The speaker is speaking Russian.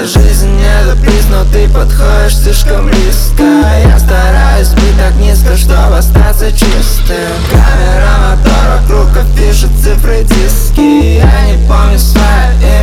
жизнь не сюрприз, но ты подходишь слишком близко. Я стараюсь быть так низко, чтобы остаться чистым. Камера, мотор, вокруг пишет цифры, диски. Я не помню свое имя,